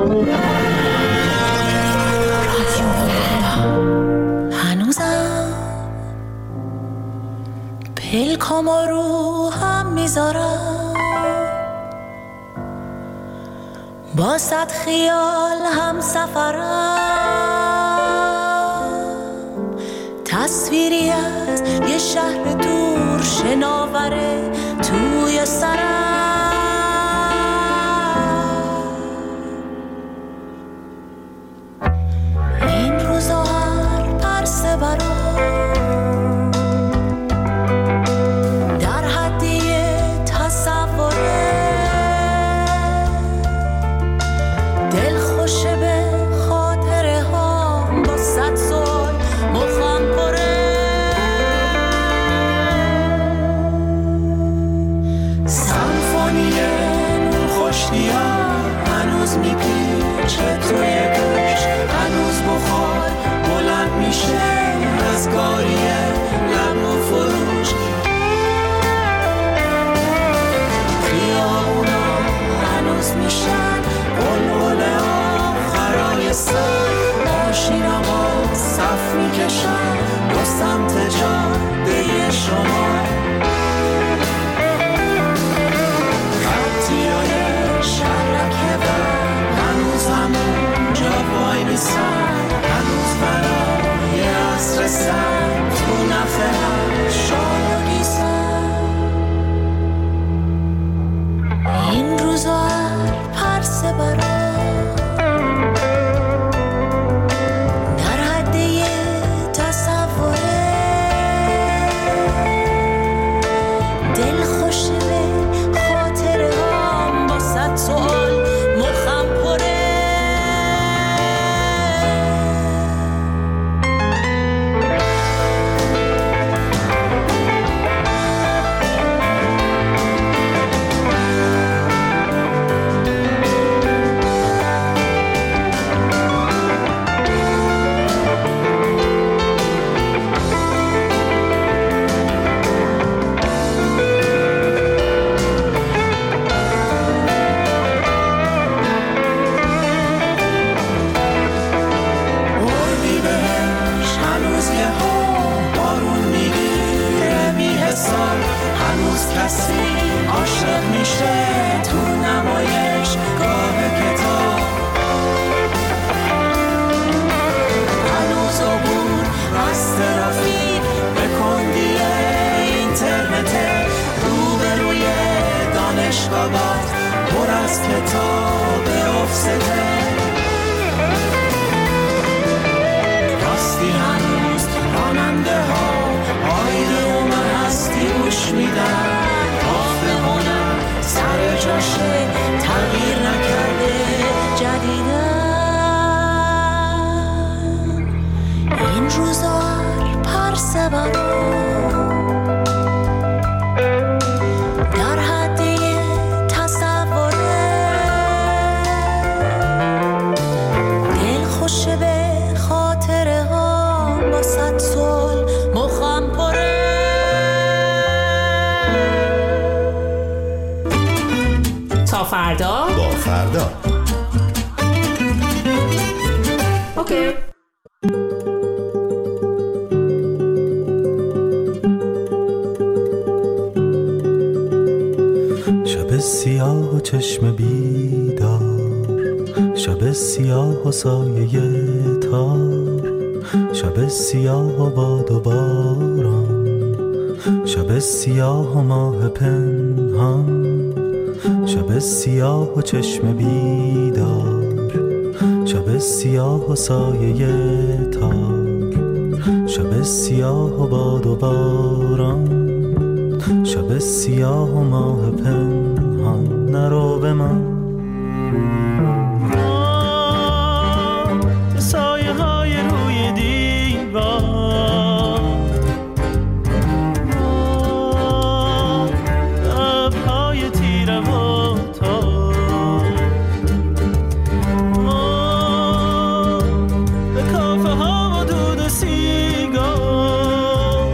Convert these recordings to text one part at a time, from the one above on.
پلکام رو هم میذارم، با صد خیال هم سفرم، تصویری از یه شهر دور شناوره توی سرم. این روزا هر پرسه برام میپیچه توی گوش، هنوز بخار بلند میشه از گاریه لب و فروش. خیابونا هنوز میشن بلبل آخرای سر، ماشینا با صف میکشن دو سمت جاده شما. هنوز برای عصر سر تو نفهم شایگی سر. این روزا پرسه برام در حده تصوره، دل خوشه به خاطره هم با صد سوال مخم پره. هنوز کسی عاشق میشه تو نمایش گاه کتاب، هنوز عبور از ترافیک به کندی اینترنت، روبروی دانشگاهات پر از کتاب افسته. راستی هنوز راننده ها آیده اومن هستی گوش میدن، آخه هنر سر جاشه تغییر نکرده جدیدن. این روزا پرسه برام در حدی تصوره، دل خوشه به خاطره ها با صد سال مخم پره. تا فردا با فردا. اوکی. شب سیاه و چشم بیدار، شب سیاه و سایه تار، شب سیاه و باد و باران، شب سیاه و ماه پنهان، شب سیاه و چشم بیدار، شب سیاه و سایه تار، شب سیاه و باد و باران، شب سیاه و ماه پنهان. نرو به من سایه های روی دیوار، لبهای تیره و تار، به کافه ها و دود سیگار،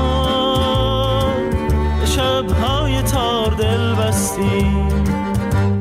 به شبهای تار دل بستیم.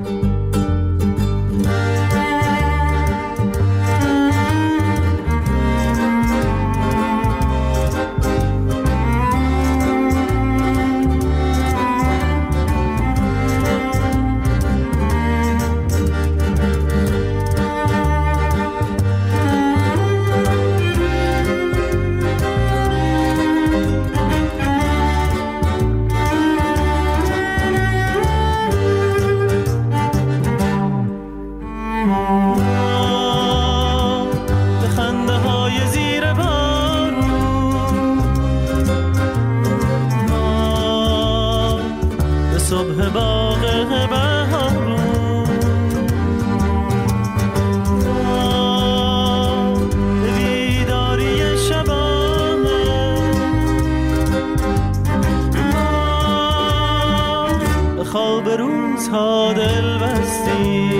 دل بستی.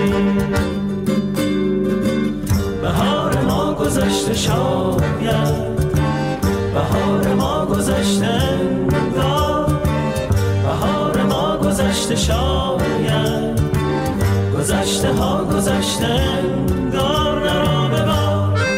بهار ما گذشته شاید، بهار ما گذشته انگار، بهار ما گذشته شاید، گذشته ها گذشته انگار نرا ببار.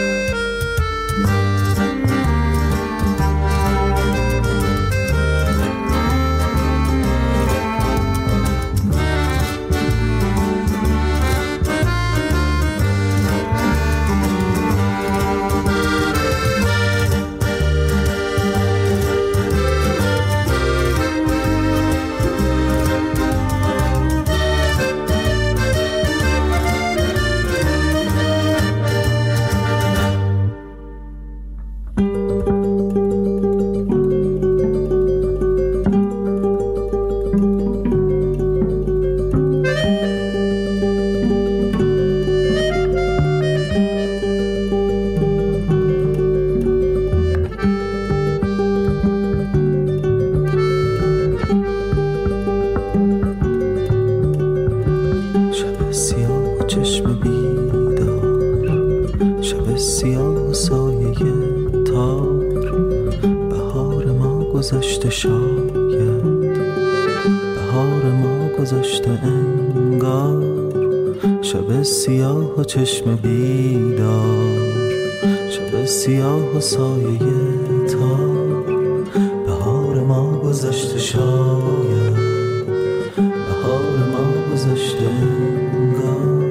گذشته شاید، بهار ما گذشته انگار، شب سیاه و چشم بیدار، شب سیاه و سایه تار، بهار ما گذشته شاید، بهار ما گذشته انگار.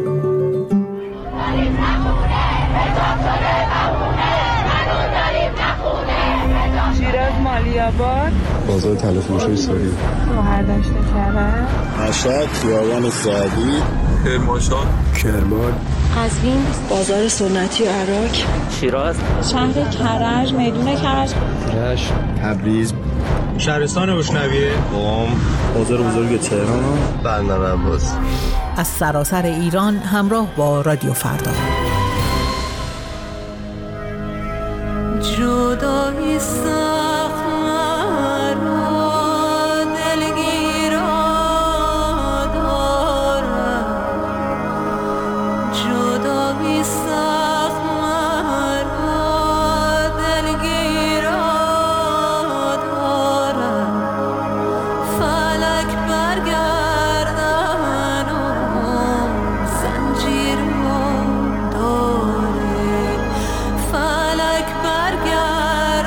شیراز مالی‌آباد، بازار تلفروشی سوری، شهردشت کرج، مشهد خیابان سعدی، کرمانشاه، کرمان، قزوین، بازار سنتی عراق، شیراز، شهر کرج، میدون کرج، رشت، تبریز، شهرستان بوشنویه، قم، بازار بزرگ تهران، بندر عباس. از سراسر ایران همراه با رادیو فردا. جدایی سخت مرا دلگیرا دارد، جدایی سخت مرا دلگیرا دارد، فلک برگردن و زنجیر ما داره، فلک برگردن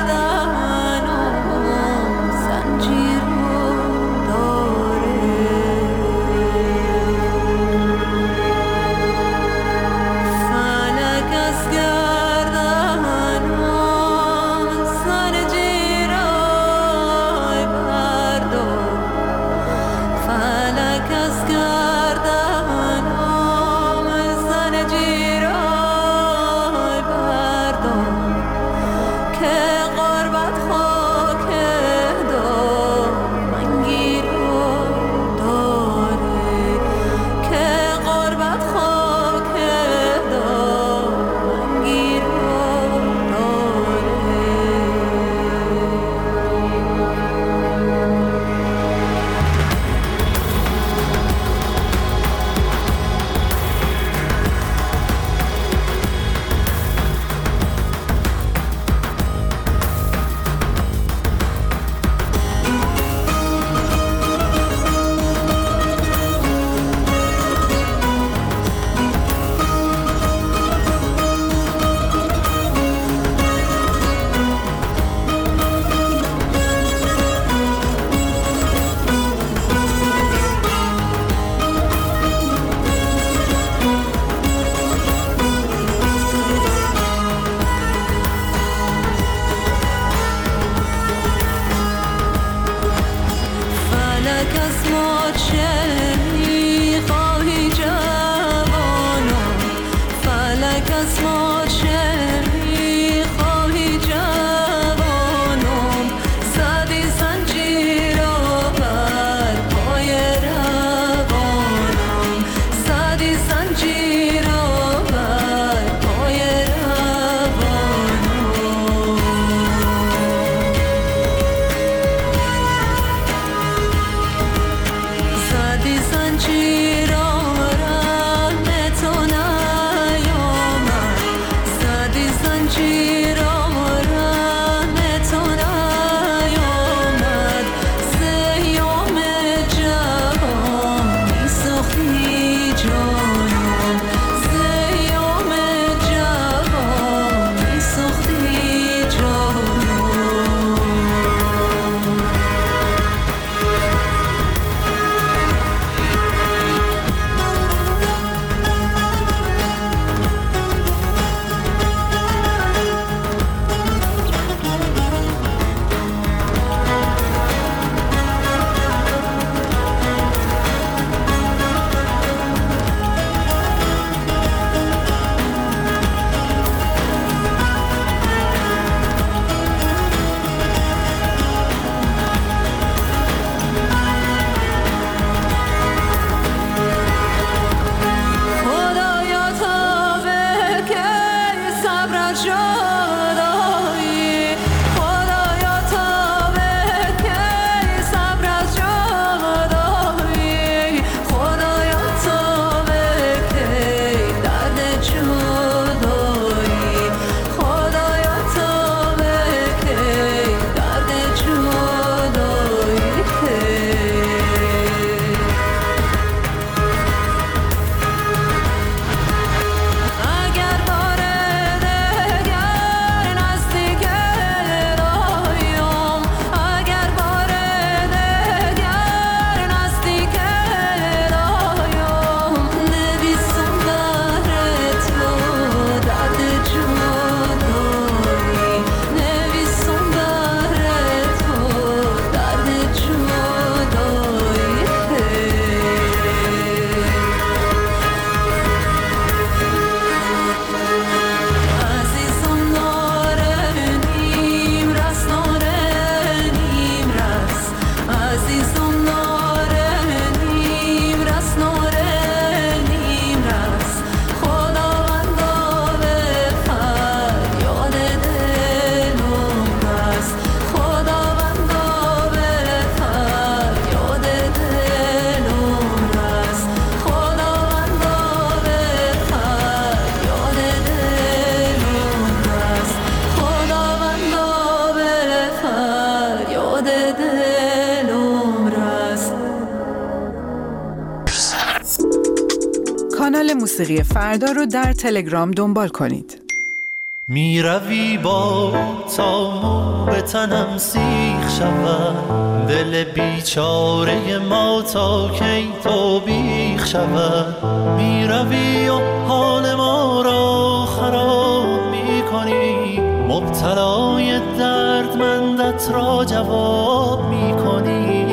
کانال موسیقی فردا رو در تلگرام دنبال کنید. می روی با تا مو به تنم سیخ شود، دل بیچاره ما تا کی تو بیخ شود. می روی و حال ما را خراب می کنی، مبتلای دردمندت را جواب می کنی.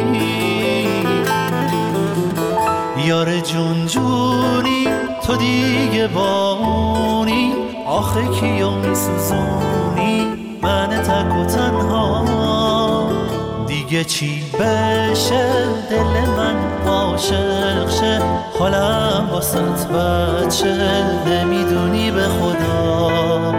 یار جون جونی تو دیگه بانی، آخه کیو میسوزونی من تک و تنها. دیگه چی بشه دل من عاشق شه، حالم واسط بچه نمیدونی به خدا.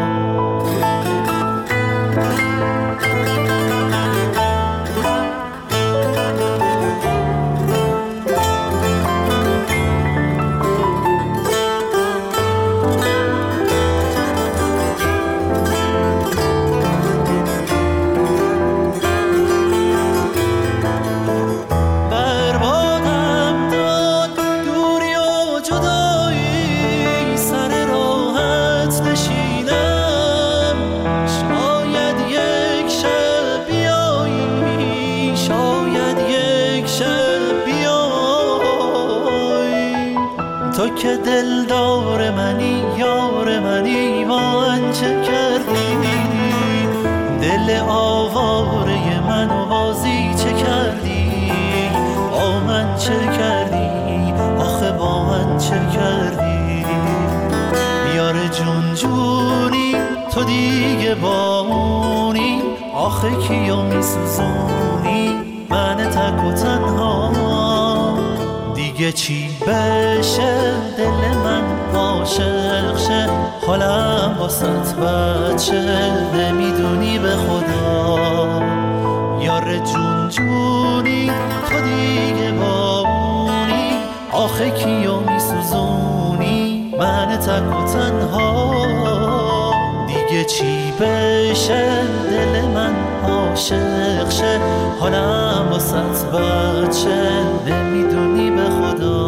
که دلدار منی یار منی، من چه کردی؟ دل آواره منو بازی چه کردی؟ با من چه کردی؟ آخه با من چه کردی؟ یار جون جونی تو دیگه بامونی، آخه کیو میسوزونی من تک و تنها. دیگه چی بشه دل من عاشق شه، حالم واسط بچه نمیدونی به خدا. یار جون جونی تو دیگه بامونی، آخه کیو میسوزونی من تک و تنها. دیگه چی بشه دل من عاشق شه، حالم واسط بچه نمیدونی به خدا.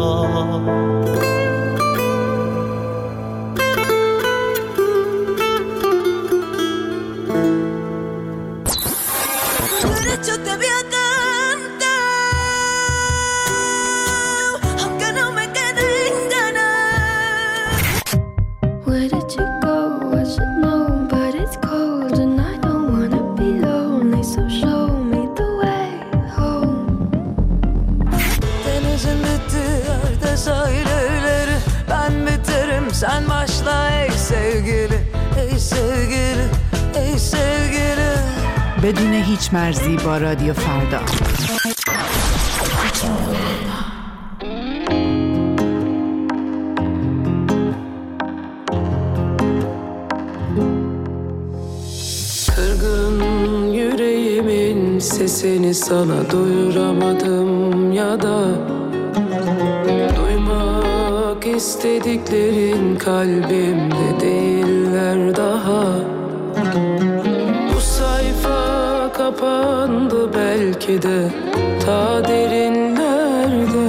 Sen başla ey sevgili, ey sevgili, ey sevgili. بدون هیچ مرزی با رادیو فردا. Kırgın yüreğimin sesini sana duyuramadım ya da duymak istediklerin kalbimde değiller daha. Bu sayfa kapandı belki de ta derinlerde.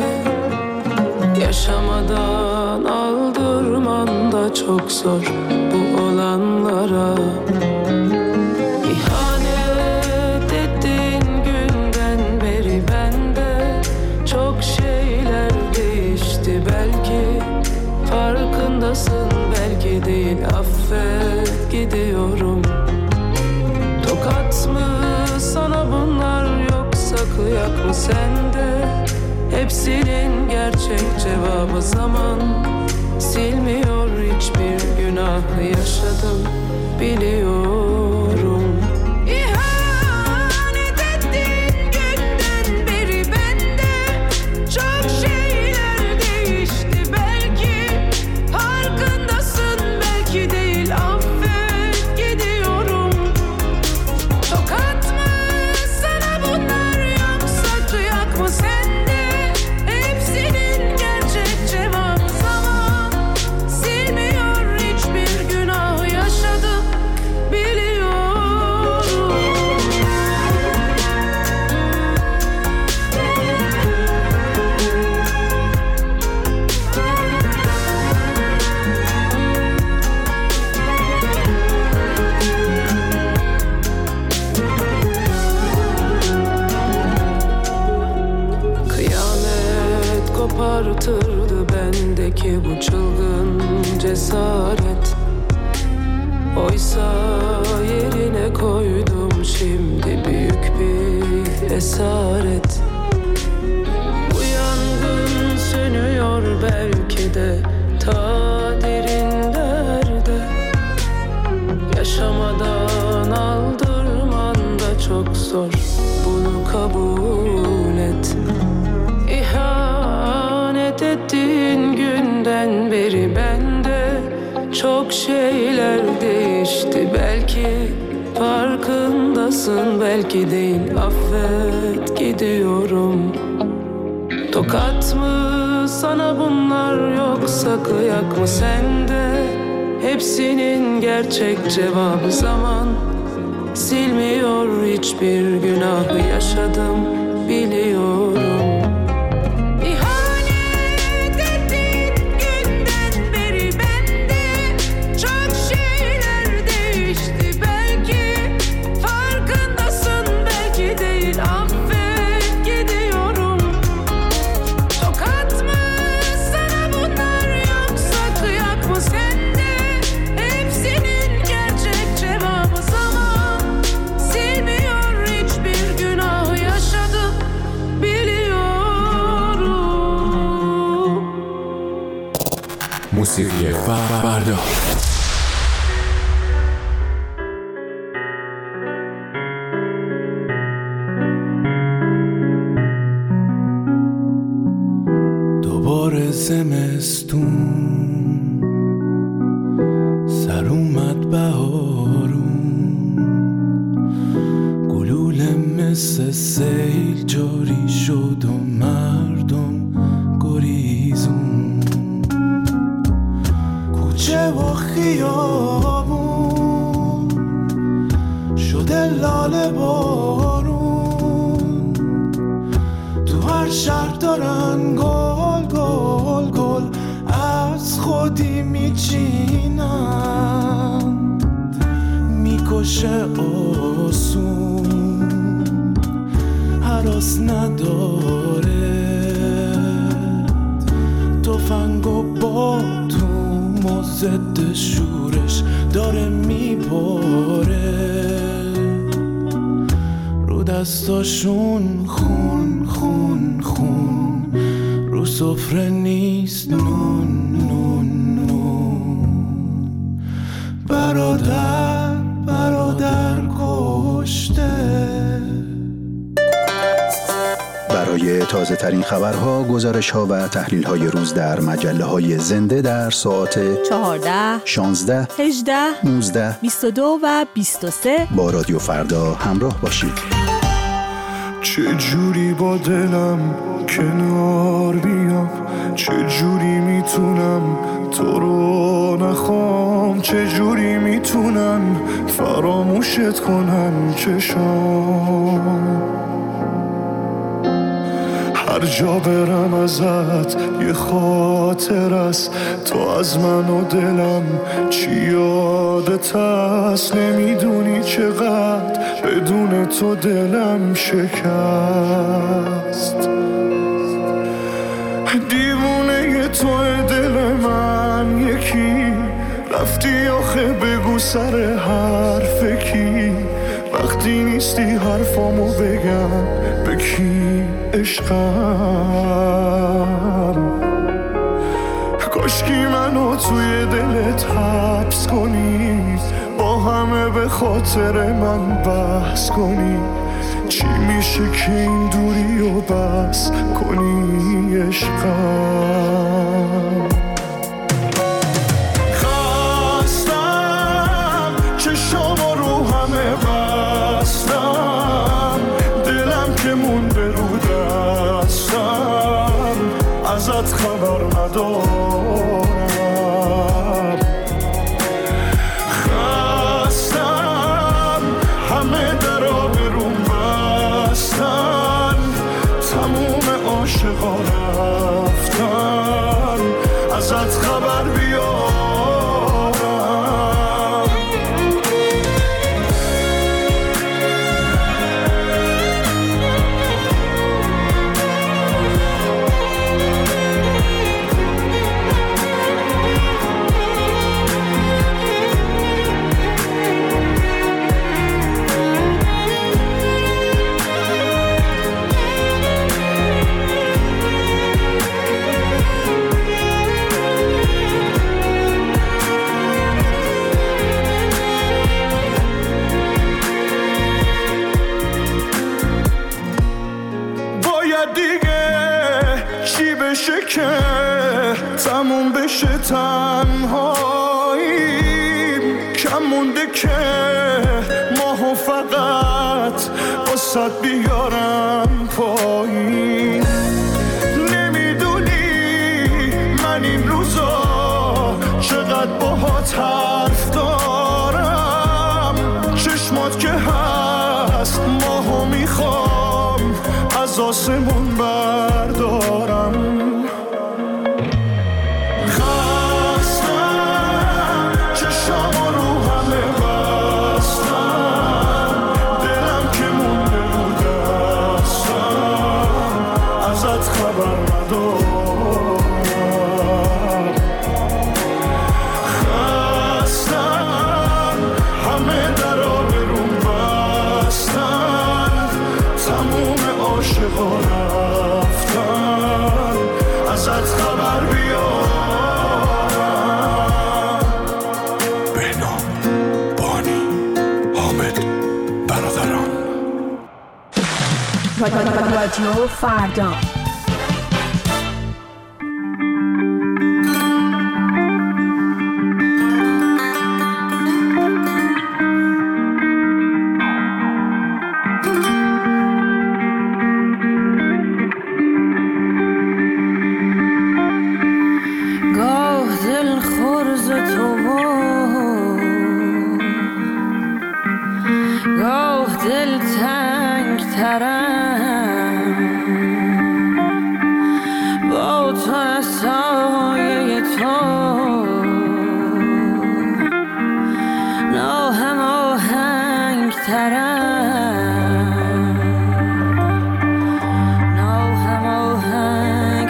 Yaşamadan aldırman da çok zor bu olanlara. İhanet ettiğin günden beri bende çok şeyler değişti belki. Farkındasın belki değil, affet gidiyorum. Tokat mı sana bunlar yoksa kıyak mı sende? Hepsinin gerçek cevabı zaman. Silmiyor hiçbir günah yaşadım biliyorum. İhanet ettiğin günden beri bende çok şeyler değişti belki. Farkındasın belki değil, affet gidiyorum. Tokat mı sana bunlar yoksa kıyak mı sende? Hepsinin gerçek cevabı zaman. Silmiyor hiçbir günah yaşadım biliyorum. bendeki bu çılgın cesaret. Oysa yerine koydum şimdi büyük bir esaret. Bu yangın sönüyor belki de ta derinlerde. Yaşamadan aldırman da çok zor, bunu kabul et. İhanet ettiğin günden beri bende çok şeyler değişti. Belki farkındasın, belki değil. Affet, gidiyorum. Tokat mı sana bunlar, yoksa kıyak mı sende? Hepsinin gerçek cevabı zaman. Silmiyor hiçbir günahı, yaşadım biliyorum. موسیقی فردا. دوباره زمستون سر اومد بهارون، گلوله مثل سیل جاری شد و مردم گریزون. کوچه و خیابون شده لاله بارون، تو هر شهر دارن گل گل گل از خودی میچینن. میکشه آسون هراس نداره، تفنگ و باتون و ضد شورش داره میباره. رو دستاشون خون خون خون، رو سفره نیست نون نون نون. برادر برادر کشته. برای تازه ترین خبرها، گزارش ها و تحلیل های روز در مجله های زنده در ساعت 14 16 18 19 22 و 23 با رادیو فردا همراه باشید. چه جوری با دلم کنار بیام، چه جوری میتونم تو رو نخوام، چه جوری میتونم فراموشت کنم چشام. هر جا برم ازت یه خاطر است، تو از من و دلم چی یادت هست. نمیدونی چقدر بدون تو دلم شکست. دیوونه توی دل من یکی، رفتی آخه بگو سر حرف کی. وقتی نیستی حرفامو بگم به کی عشقم. کاشکی منو توی دلت حبس کنی، با همه به خاطر من بحث کنی. چی میشه که این دوری و بس کنی عشقم. خستم چشامو رو همه بستم، دلم که مونده رو دستم، ازت خبر ندارم. خستم همه درا برون بستن، تموم عاشقا رفتن، ازت خبر بیارم. تموم بشه تنهاییم، کم مونده که ماهو فقط واسه بیارم پایین. نمیدونی من این روزا چقدر باهات حرف دارم، چشمات که هست ماهو میخوام از آسمون بردارم. رادیو فردا. گاه دل خرز تو گاه دل تنگ ترم، با تو از سایه تو ناهم آهنگ ترم، ناهم آهنگ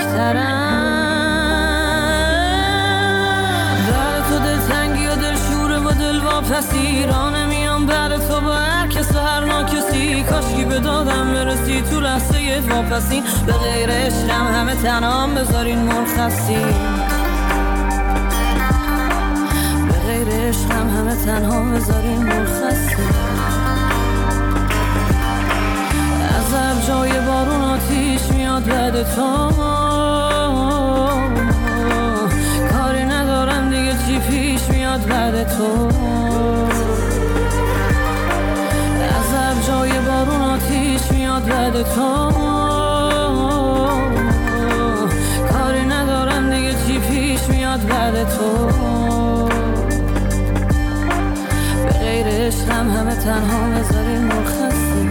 ترم. در تو دل تنگی و دل شوره و دل واپسی را نمیام بر تو با هر کس و هر ناکسی. کاشکی به دادم برسی تو لحظه واپسی، به غیر عشقم همه تنام بذارین مرخصی، به غیر عشقم همه تنها بذارین مرخصی. از جای بارون آتیش میاد بعد تو، کاری ندارم دیگه چی پیش میاد بعد تو. از جای بارون آتیش میاد بعد تو، کاری ندارم دیگه چی پیش میاد بعد تو. به غیر عشقم همه تنها بذارین مرخصی.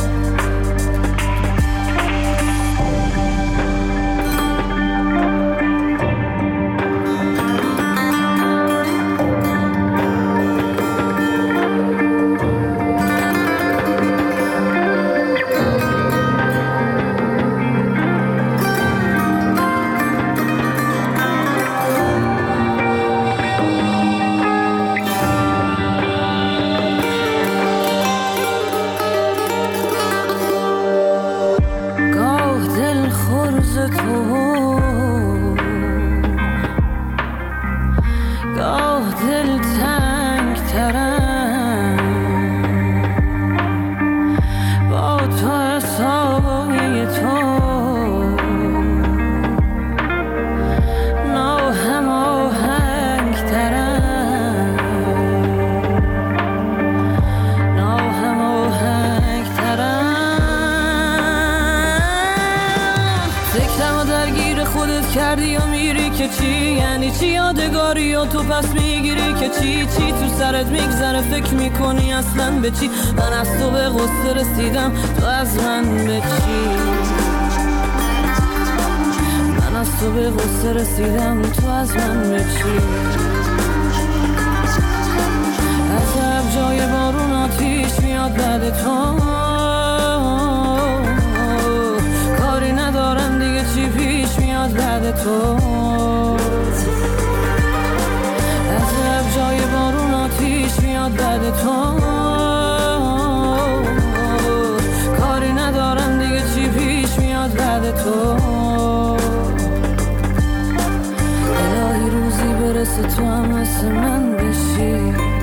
کردی و میری که چی یعنی چی، یادگاری و تو پس میگیری که چی تو سرت میگذره، فکر میکنی اصلا به چی. من از تو به غصه رسیدم، تو از من به چی. من از تو به غصه رسیدم، تو از من به چی. از جای بارون آتیش میاد بعد تو، کاری ندارم دیگه چی پیش میاد بعد تو. از جای بارون آتیش میاد بعد تو، کاری ندارم دیگه چی پیش میاد بعد تو. الهی روزی برسه تو هم مثل من بشی.